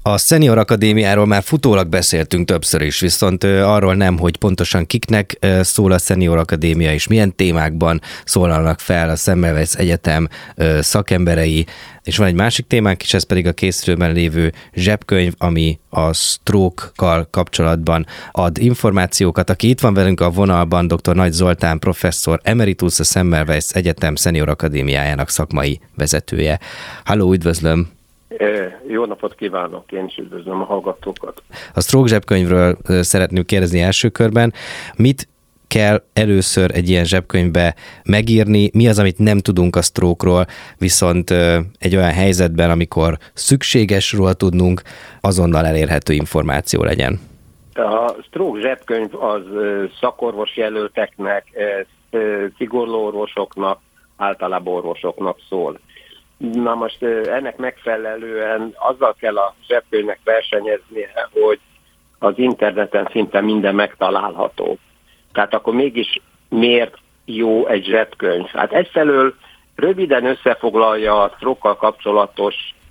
A Senior Akadémiáról már futólag beszéltünk többször is, viszont arról nem, hogy pontosan kiknek szól a Senior Akadémia, és milyen témákban szólalnak fel a Semmelweis Egyetem szakemberei. És van egy másik témánk is, ez pedig a készülőben lévő zsebkönyv, ami a stroke-kal kapcsolatban ad információkat. Aki itt van velünk a vonalban, dr. Nagy Zoltán professzor emeritus, a Semmelweis Egyetem Senior Akadémiájának szakmai vezetője. Halló, üdvözlöm! Jó napot kívánok, én is üdvözlöm a hallgatókat. A stroke zsebkönyvről szeretném kérdezni első körben. Mit kell először egy ilyen zsebkönyvbe megírni, mi az, amit nem tudunk a stroke-ról, viszont egy olyan helyzetben, amikor szükséges róla tudnunk, azonnal elérhető információ legyen? A stroke zsebkönyv az szakorvos jelölteknek, szigorló orvosoknak, általában orvosoknak szól. Na most ennek megfelelően azzal kell a zsebkönyvnek versenyeznie, hogy az interneten szinte minden megtalálható. Tehát akkor mégis miért jó egy zsebkönyv? Hát egyfelől röviden összefoglalja a stroke-kal kapcsolatos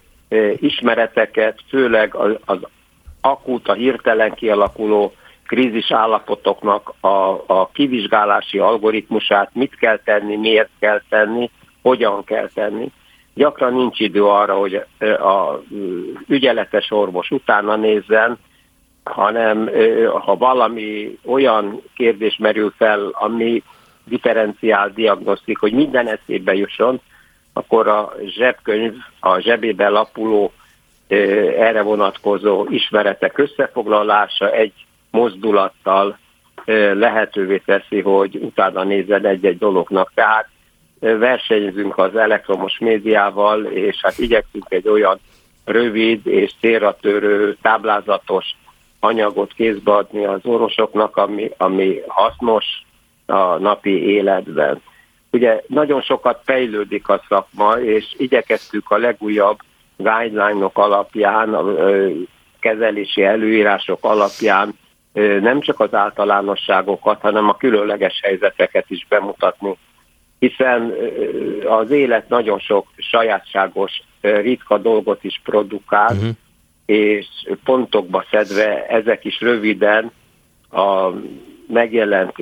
ismereteket, főleg az akut, a hirtelen kialakuló krízis állapotok a kivizsgálási algoritmusát, mit kell tenni, miért kell tenni, hogyan kell tenni. Gyakran nincs idő arra, hogy a ügyeletes orvos utána nézzen, hanem ha valami olyan kérdés merül fel, ami differenciál diagnosztik, hogy minden eszébe jusson, akkor a zsebkönyv, a zsebében lapuló erre vonatkozó ismeretek összefoglalása egy mozdulattal lehetővé teszi, hogy utána nézzen egy-egy dolognak. Tehát versenyzünk az elektromos médiával, és hát igyekszünk egy olyan rövid és célra törő, táblázatos anyagot kézbe adni az orvosoknak, ami hasznos a napi életben. Ugye nagyon sokat fejlődik a szakma, és igyekeztük a legújabb guideline-ok alapján, a kezelési előírások alapján nem csak az általánosságokat, hanem a különleges helyzeteket is bemutatni. Hiszen az élet nagyon sok sajátságos, ritka dolgot is produkál, és pontokba szedve ezek is röviden a megjelent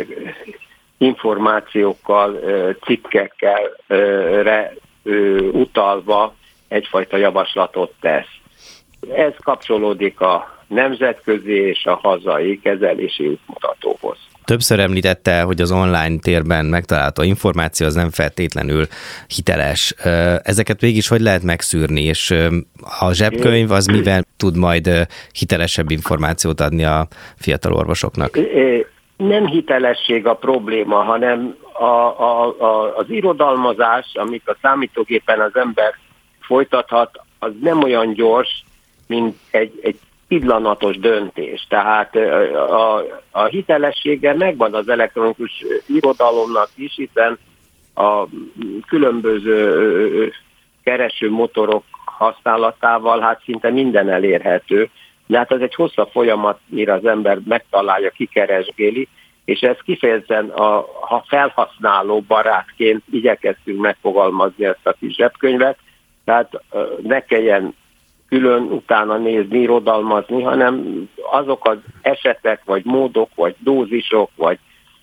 információkkal, cikkekkel utalva egyfajta javaslatot tesz. Ez kapcsolódik a nemzetközi és a hazai kezelési útmutatóhoz. Többször említette, hogy az online térben megtalálható információ az nem feltétlenül hiteles. Ezeket mégis hogy lehet megszűrni, és a zsebkönyv az mivel tud majd hitelesebb információt adni a fiatal orvosoknak? Nem hitelesség a probléma, hanem az irodalmazás, amit a számítógépen az ember folytathat, az nem olyan gyors, mint egy pillanatos döntés. Tehát a hitelessége megvan az elektronikus irodalomnak is, hiszen a különböző keresőmotorok használatával hát szinte minden elérhető. De hát ez egy hosszabb folyamat, mire az ember megtalálja, kikeresgéli, és ez kifejezetten ha felhasználó barátként igyekeztünk megfogalmazni ezt a kis zsebkönyvet, tehát ne kelljen külön utána nézni, irodalmazni, hanem azok az esetek, vagy módok, vagy dózisok, vagy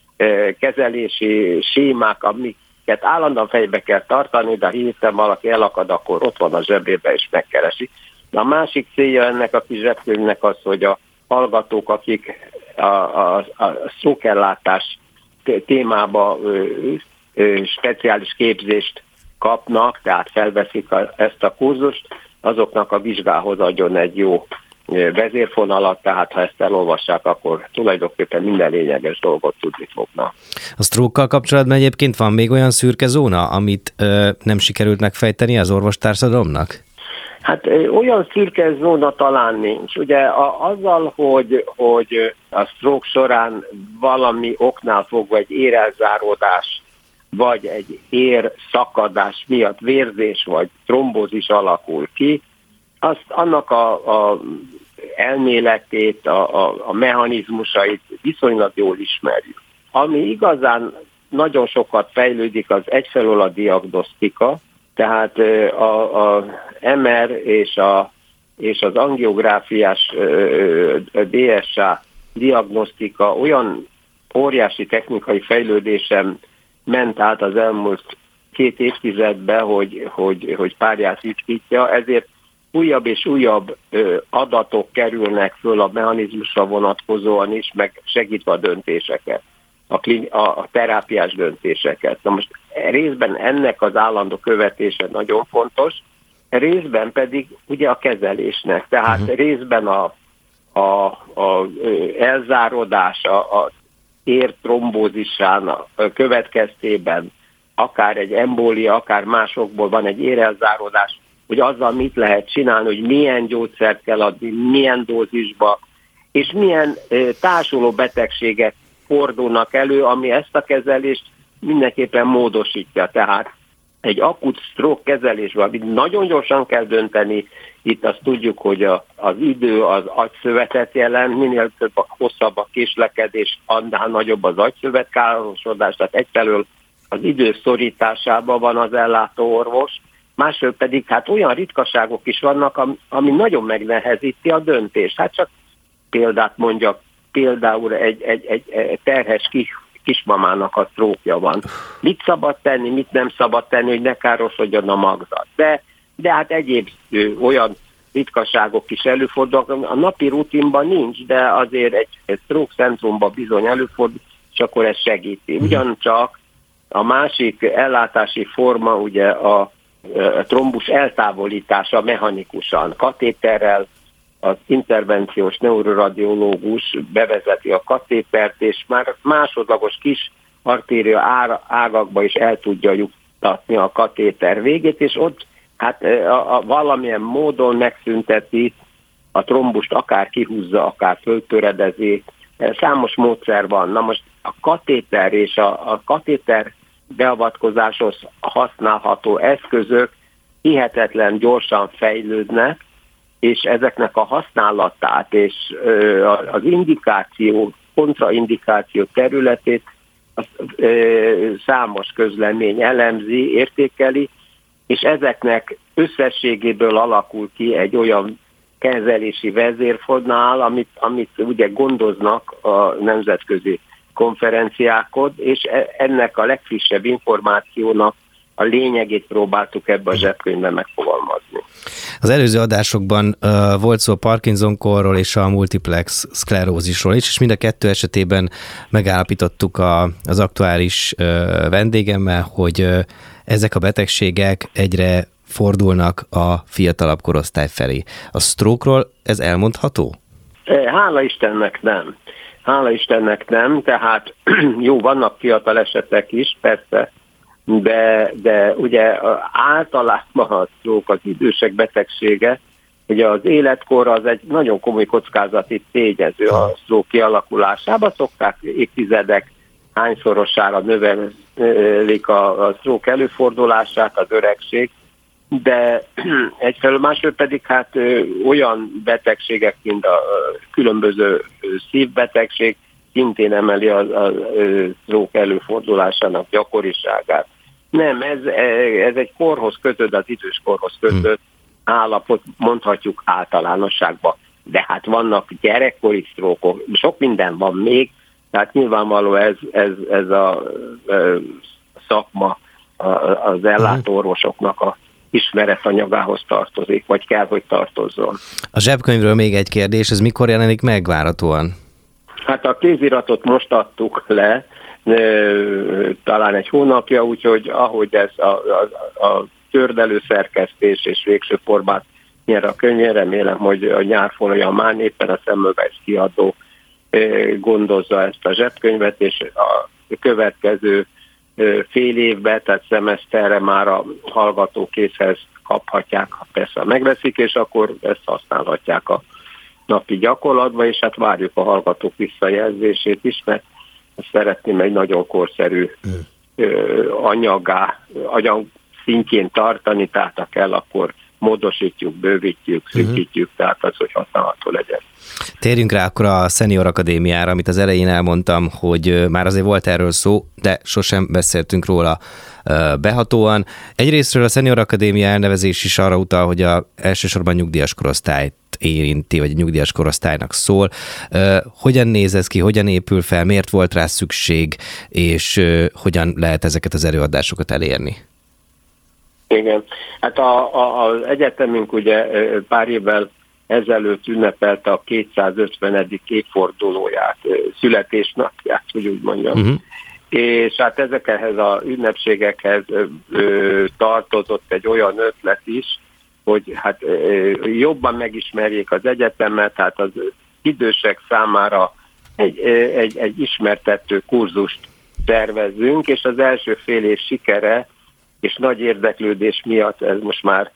kezelési sémák, amiket állandóan fejbe kell tartani, de hirtelen valaki elakad, akkor ott van a zsebébe és megkeresi. A másik célja ennek a kis zsebkönyvnek az, hogy a hallgatók, akik a stroke-ellátás témába speciális képzést kapnak, tehát felveszik ezt a kurzust, azoknak a vizsgához adjon egy jó vezérfonalat, tehát ha ezt elolvassák, akkor tulajdonképpen minden lényeges dolgot tudni fognak. A stroke-kal kapcsolatban egyébként van még olyan szürke zóna, amit nem sikerült megfejteni az orvostársadalomnak? Hát olyan szürke zóna talán nincs. Ugye azzal, hogy a stroke során valami oknál fogva egy érelzáródás, vagy egy érszakadás miatt vérzés vagy trombózis alakul ki, azt annak a elméletét, a mechanizmusait viszonylag jól ismerjük. Ami igazán nagyon sokat fejlődik, az egyfelől a diagnosztika, tehát a MR és a és az angiográfiás DSA diagnosztika olyan óriási technikai fejlődésen ment át az elmúlt 2 évtizedben, hogy párját ritkítja, ezért újabb és újabb adatok kerülnek föl a mechanizmusra vonatkozóan is, meg segítve a döntéseket, a terápiás döntéseket. Na most részben ennek az állandó követése nagyon fontos, részben pedig ugye a kezelésnek, tehát részben a elzárodás, a értrombózisán következtében, akár egy embólia, akár másokból van egy érelzárodás, hogy azzal mit lehet csinálni, hogy milyen gyógyszert kell adni, milyen dózisba, és milyen társuló betegségek fordulnak elő, ami ezt a kezelést mindenképpen módosítja. Tehát egy akut stroke kezelésben, amit nagyon gyorsan kell dönteni, itt azt tudjuk, hogy az idő az agyszövetet jelent, minél hosszabb a késlekedés, annál nagyobb az agyszövet károsodás, tehát egyfelől az idő szorításában van az ellátó orvos, másról pedig hát olyan ritkaságok is vannak, ami nagyon megnehezíti a döntést. Hát csak példát mondjak, például egy terhes kismamának a sztrókja van. Mit szabad tenni, mit nem szabad tenni, hogy ne károsodjon a magzat. De hát egyéb olyan ritkaságok is előfordulnak, a napi rutinban nincs, de azért egy stroke centrumban bizony előfordul, és akkor ez segíti. Ugyancsak a másik ellátási forma ugye a trombus eltávolítása mechanikusan, katéterrel. Az intervenciós neuroradiológus bevezeti a katétert, és már másodlagos kis artéria ágakba is el tudja juttatni a katéter végét, és ott hát valamilyen módon megszünteti a trombust, akár kihúzza, akár föltöredezi. Számos módszer van. Na most a katéter és a katéter beavatkozáshoz használható eszközök hihetetlen gyorsan fejlődnek, és ezeknek a használatát és az indikáció, kontraindikáció területét számos közlemény elemzi, értékeli, és ezeknek összességéből alakul ki egy olyan kezelési vezérfonal, amit ugye gondoznak a nemzetközi konferenciákon, és ennek a legfrissebb információnak a lényegét próbáltuk ebbe a zsebkönyvben megfogalmazni. Az előző adásokban volt szó a Parkinson-korról és a multiplex szklerózisról is, és mind a kettő esetében megállapítottuk az aktuális vendégemmel, hogy ezek a betegségek egyre fordulnak a fiatalabb korosztály felé. A stroke-ról ez elmondható? Hála Istennek nem. Hála Istennek nem, tehát jó, vannak fiatal esetek is, persze, de ugye általában a stroke az idősek betegsége, ugye az életkor az egy nagyon komoly kockázati tényező a stroke kialakulásában, szokták évtizedek hányszorosára növelik a stroke előfordulását, az öregség, de egyfelől másról pedig hát olyan betegségek, mint a különböző szívbetegség szintén emeli a stroke előfordulásának gyakoriságát. Nem, ez egy korhoz kötött, az idős korhoz kötött állapot, mondhatjuk általánosságban. De hát vannak gyerekkori sztrókok, sok minden van még, tehát nyilvánvaló ez a szakma az ellátóorvosoknak a ismeretanyagához tartozik, vagy kell, hogy tartozzon. A zsebkönyvről még egy kérdés, ez mikor jelenik meg várhatóan? Hát a kéziratot most adtuk le, talán egy hónapja, úgyhogy ahogy ez a tördelő szerkesztés és végső formát nyer a könyv, remélem, hogy a nyár folyamán éppen a Semmelweis kiadó gondozza ezt a zsebkönyvet, és a következő fél évben, tehát szemeszterre már a hallgatókészhez kaphatják, ha persze megveszik, és akkor ezt használhatják a napi gyakorlatban, és hát várjuk a hallgatók visszajelzését is, mert szeretném egy nagyon korszerű anyag szintjén tartani, tehát ha kell, akkor módosítjuk, bővítjük, szűkítjük, tehát az, hogy használható legyen. Térjünk rá akkor a Senior Akadémiára, amit az elején elmondtam, hogy már azért volt erről szó, de sosem beszéltünk róla behatóan. Egyrésztről a Senior Akadémia elnevezés is arra utal, hogy elsősorban nyugdíjas korosztályt érinti, vagy a nyugdíjas korosztálynak szól. Hogyan néz ez ki, hogyan épül fel, miért volt rá szükség, és hogyan lehet ezeket az előadásokat elérni? Igen, hát az egyetemünk ugye pár évvel ezelőtt ünnepelte a 250. évfordulóját, születésnapját, hogy úgy mondjam. És hát ezekhez az ünnepségekhez tartozott egy olyan ötlet is, hogy hát jobban megismerjék az egyetemet, hát az idősek számára egy ismertető kurzust tervezzünk, és az első fél év sikere és nagy érdeklődés miatt ez most már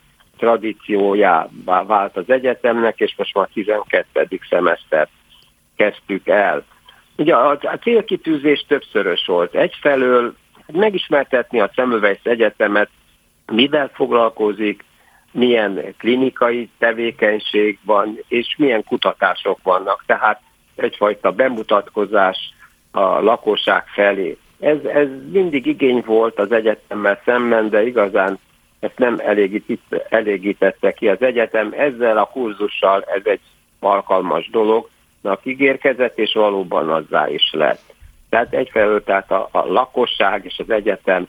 tradíciójává vált az egyetemnek, és most már 12. szemesztert kezdtük el. Ugye a célkitűzés többszörös volt. Egyfelől megismertetni a Semmelweis Egyetemet, mivel foglalkozik, milyen klinikai tevékenység van, és milyen kutatások vannak. Tehát egyfajta bemutatkozás a lakosság felé. Ez mindig igény volt az egyetemmel szemben, de igazán ezt nem elégítette ki az egyetem. Ezzel a kurzussal ez egy alkalmas dolognak ígérkezett, és valóban azzá is lett. Tehát egyfelől tehát a lakosság és az egyetem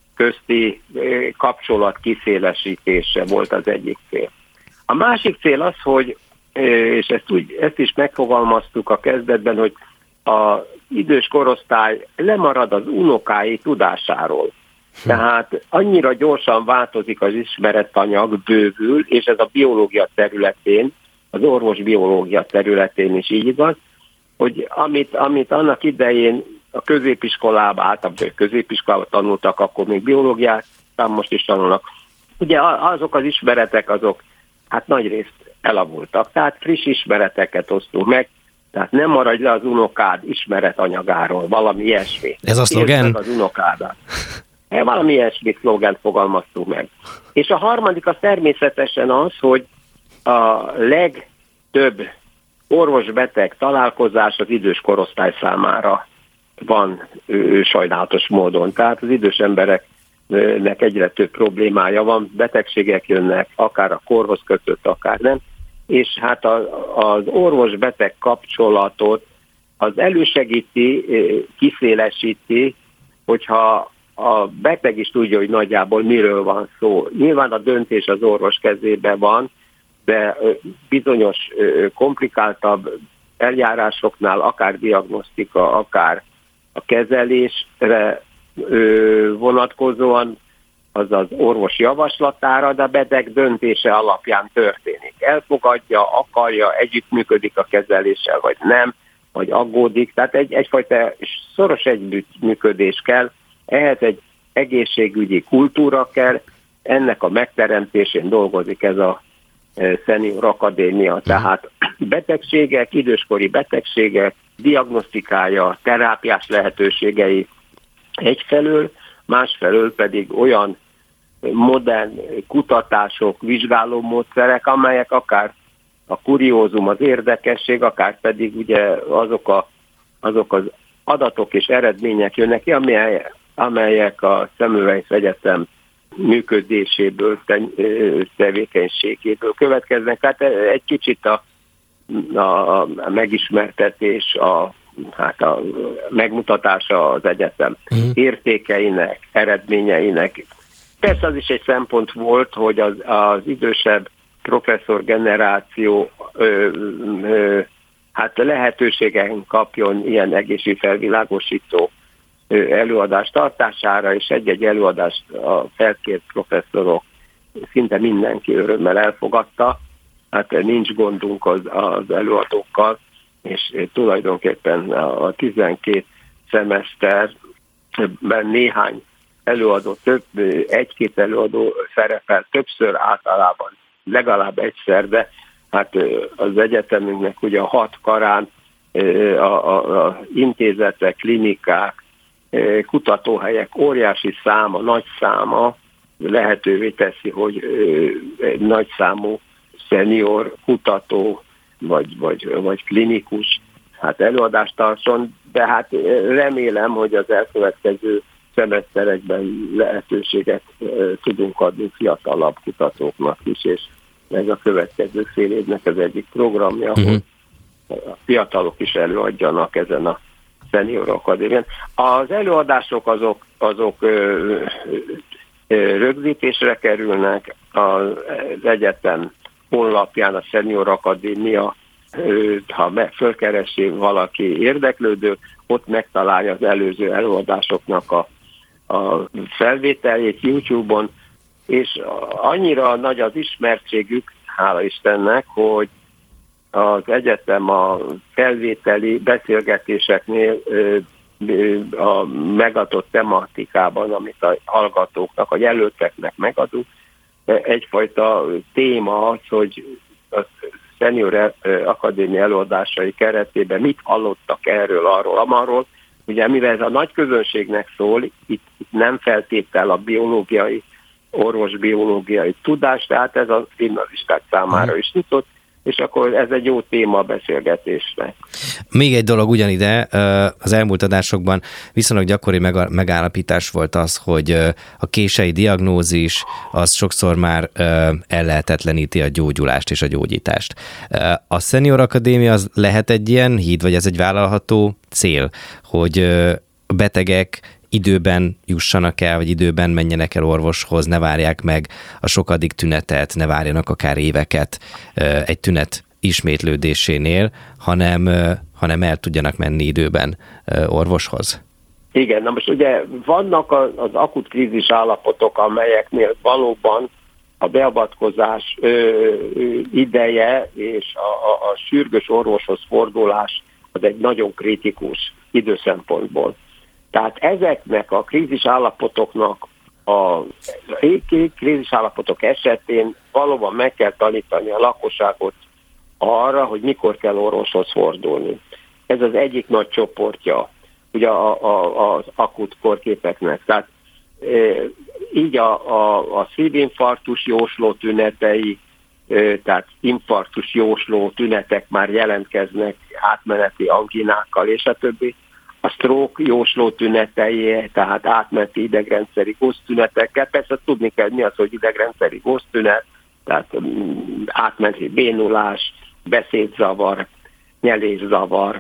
közti kapcsolat kiszélesítése volt az egyik cél. A másik cél az, hogy, és ezt is megfogalmaztuk a kezdetben, hogy az idős korosztály lemarad az unokái tudásáról. Tehát annyira gyorsan változik az ismeretanyag, bővül, és ez a biológia területén, az orvosbiológia területén is így igaz, hogy amit annak idején a középiskolában, általában középiskolában tanultak, akkor még biológiát, most is tanulnak. Ugye azok az ismeretek, azok hát nagyrészt elavultak, tehát friss ismereteket osztunk meg, tehát nem maradj le az unokád ismeretanyagáról, valami ilyesmi. Ez a szlogen? Az unokádat. Valami ilyesmi szlogent fogalmaztunk meg. És a harmadik az természetesen az, hogy a legtöbb orvos-beteg találkozás az idős korosztály számára van sajnálatos módon. Tehát az idős embereknek egyre több problémája van, betegségek jönnek, akár a korhoz kötött, akár nem. És hát az orvos-beteg kapcsolatot az elősegíti, kiszélesíti, hogyha a beteg is tudja, hogy nagyjából miről van szó. Nyilván a döntés az orvos kezében van, de bizonyos komplikáltabb eljárásoknál, akár diagnosztika, akár a kezelésre vonatkozóan az az orvos javaslatára, de a beteg döntése alapján történik. Elfogadja, akarja, együttműködik a kezeléssel, vagy nem, vagy aggódik. Tehát egyfajta szoros együttműködés kell, ehhez egy egészségügyi kultúra kell, ennek a megteremtésén dolgozik ez a Senior Akadémia. Tehát betegségek, időskori betegségek, diagnosztikája, terápiás lehetőségei egyfelől, másfelől pedig olyan modern kutatások, vizsgálómódszerek, amelyek akár a kuriózum, az érdekesség, akár pedig ugye azok az adatok és eredmények jönnek ki, amelyek a Semmelweis Egyetem működéséből, tevékenységéből következnek. Tehát egy kicsit a megismertetés, a megmutatása az egyetem értékeinek, eredményeinek. Persze az is egy szempont volt, hogy az idősebb professzor generáció lehetőségen kapjon ilyen egészségfelvilágosító előadás tartására, és egy-egy előadást a felkért professzorok szinte mindenki örömmel elfogadta. Hát nincs gondunk az előadókkal, és tulajdonképpen a 12 szemeszterben néhány előadó, egy-két előadó szerepel többször, általában legalább egyszer, de hát az egyetemünknek ugye a 6 karán a intézetek, klinikák, kutatóhelyek óriási száma, nagy száma, lehetővé teszi, hogy egy nagyszámú szenior kutató vagy klinikus előadást tartson, de hát remélem, hogy az elkövetkező szemeszterekben lehetőséget tudunk adni fiatalabb kutatóknak is, és ez a következő fél évnek az egyik programja, hogy a fiatalok is előadjanak ezen a Senior Akadémián. Az előadások azok rögzítésre kerülnek, az egyetem honlapján a Senior Akadémia, ha fölkeresi valaki érdeklődő, ott megtalálja az előző előadásoknak a felvételjét YouTube-on, és annyira nagy az ismertségük, hála Istennek, hogy az egyetem a felvételi beszélgetéseknél a megadott tematikában, amit a hallgatóknak, a jelölteknek megadunk, egyfajta téma az, hogy a Senior Akadémia előadásai keretében mit hallottak erről, arról, amarról. Ugye mivel ez a nagy közönségnek szól, itt nem feltétel a biológiai, orvosbiológiai tudás, tehát ez a gimnazisták számára is nyitott, és akkor ez egy jó téma a beszélgetésre. Még egy dolog ugyanide, az elmúlt adásokban viszonylag gyakori megállapítás volt az, hogy a kései diagnózis az sokszor már ellehetetleníti a gyógyulást és a gyógyítást. A Senior Akadémia az lehet egy ilyen híd, vagy ez egy vállalható cél, hogy a betegek időben jussanak el, vagy időben menjenek el orvoshoz, ne várják meg a sokadik tünetet, ne várjanak akár éveket egy tünet ismétlődésénél, hanem el tudjanak menni időben orvoshoz. Igen, na most ugye vannak az akut krízis állapotok, amelyeknél valóban a beavatkozás ideje és a sürgős orvoshoz fordulás az egy nagyon kritikus időszempontból. Tehát ezeknek a krízisállapotoknak, a krízisállapotok esetén valóban meg kell tanítani a lakosságot arra, hogy mikor kell orvoshoz fordulni. Ez az egyik nagy csoportja ugye az akut kórképeknek. Tehát így a szívinfarktus jósló tünetei, tehát infarktus jósló tünetek már jelentkeznek átmeneti anginákkal és a többi. A stroke jósló tünetei, tehát átmeneti idegrendszeri góztünetekkel. Persze tudni kell, mi az, hogy idegrendszeri góztünet, tehát átmeneti bénulás, beszédzavar, nyelészavar,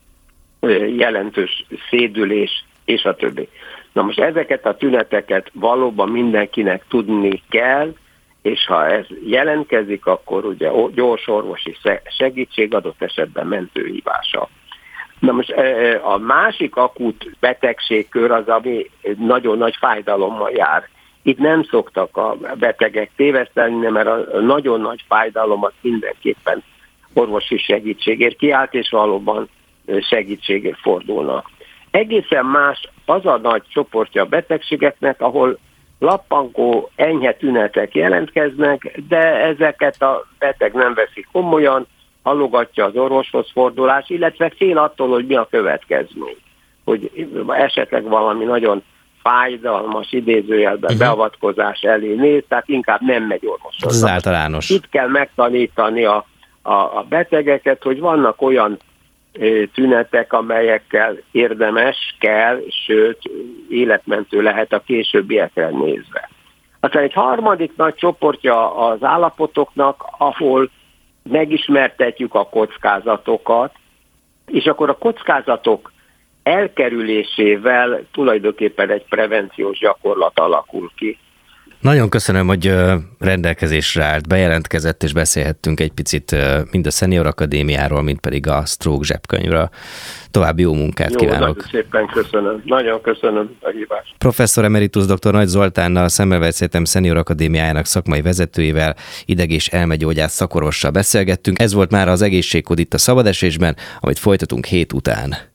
jelentős szédülés, és a többi. Na most ezeket a tüneteket valóban mindenkinek tudni kell, és ha ez jelentkezik, akkor ugye gyors orvosi segítség, adott esetben mentőhívása. Na most a másik akut betegségkör az, ami nagyon nagy fájdalommal jár. Itt nem szoktak a betegek téveszteni, mert a nagyon nagy fájdalom az mindenképpen orvosi segítségért kiállt, és valóban segítségért fordulnak. Egészen más az a nagy csoportja a betegségeknek, ahol lappangó, enyhe tünetek jelentkeznek, de ezeket a beteg nem veszi komolyan, halogatja az orvoshoz fordulás, illetve fél attól, hogy mi a következmény. Hogy esetleg valami nagyon fájdalmas idézőjelben beavatkozás elé néz, tehát inkább nem megy orvoshoz. Ez általános. Itt kell megtanítani a betegeket, hogy vannak olyan tünetek, amelyekkel érdemes, kell, sőt, életmentő lehet a későbbiekre nézve. Aztán egy harmadik nagy csoportja az állapotoknak, ahol megismertetjük a kockázatokat, és akkor a kockázatok elkerülésével tulajdonképpen egy prevenciós gyakorlat alakul ki. Nagyon köszönöm, hogy rendelkezésre állt, bejelentkezett, és beszélhettünk egy picit mind a Senior Akadémiáról, mind pedig a Stroke zsebkönyvről. További jó munkát kívánok! Nagyon szépen köszönöm. Nagyon köszönöm a hívást. Professzor emeritus dr. Nagy Zoltánnal, a Semmelweis Egyetem Senior Akadémiájának szakmai vezetőjével, ideg- és elmegyógyász szakorvossal beszélgettünk. Ez volt már az Egészségkód itt a Szabad Esésben, amit folytatunk 7 után.